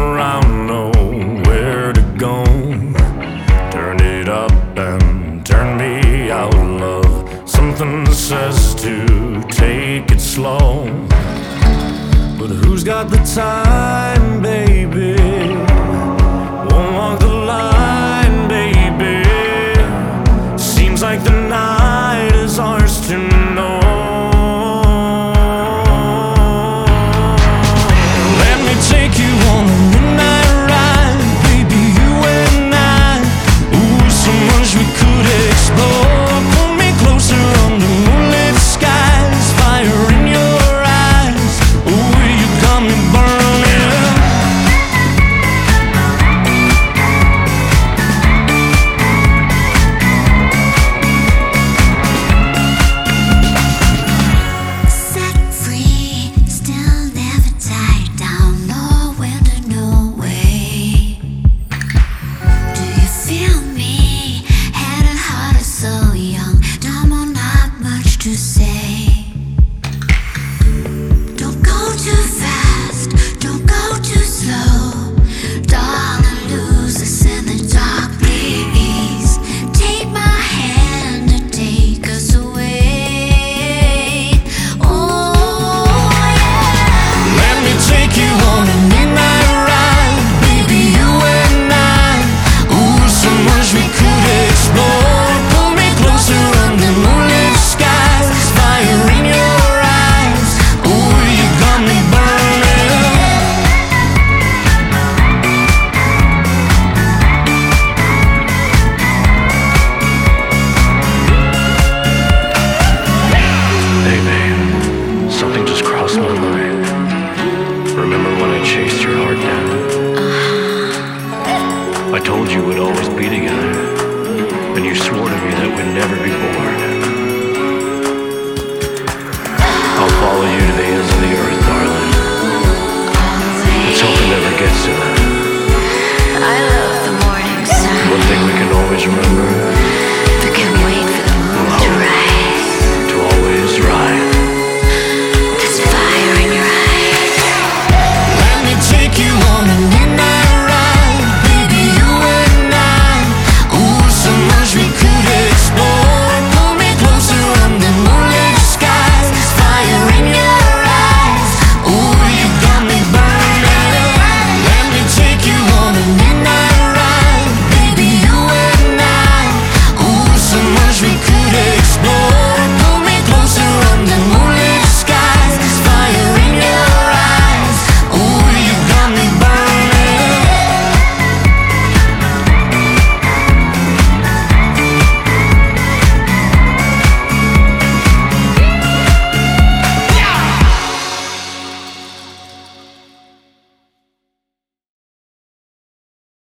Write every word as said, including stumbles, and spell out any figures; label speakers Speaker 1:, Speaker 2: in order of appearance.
Speaker 1: around, nowhere to go. Turn it up and turn me out, love. Something says to take it slow, but who's got the time, baby? Won't walk the line, baby. Seems like the night is ours to know. Let me take you on a midnight ride, baby, you and I. Ooh, so much we could explore. Pull me closer under moonlit skies. Fire in your eyes. Ooh, you got me burning.
Speaker 2: Set free, still never tied down. Nowhere to no way. Do you feel me? Head and heart is so young. Time or not much to say. Don't go too fast, don't go too slow. Darling, lose us in the dark, please. Take my hand and take us away. Oh, yeah.
Speaker 1: Let me take you on a midnight ride, baby, you and I. Ooh, so much we could explore. Pull me closer under moonlit skies. Fire in your eyes. Ooh, you got me burning.
Speaker 3: Hey babe, something just crossed my mind. Remember when I chased your heart down? I told you it